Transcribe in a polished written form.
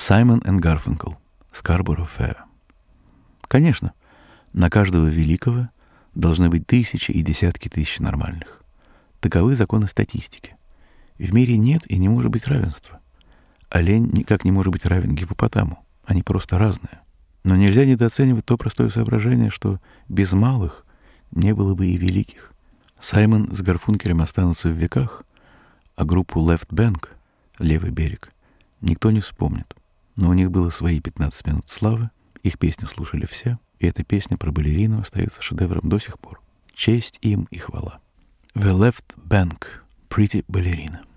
Саймон и Гарфанкл, Скарборо Фэр. Конечно, на каждого великого должны быть тысячи и десятки тысяч нормальных. Таковы законы статистики. В мире нет и не может быть равенства. Олень никак не может быть равен гиппопотаму. Они просто разные. Но нельзя недооценивать то простое соображение, что без малых не было бы и великих. Саймон с Гарфункелем останутся в веках, а группу Left Bank, левый берег, никто не вспомнит. Но у них было свои 15 минут славы, их песню слушали все, и эта песня про балерину остается шедевром до сих пор. Честь им и хвала. The Left Bank, Pretty Ballerina.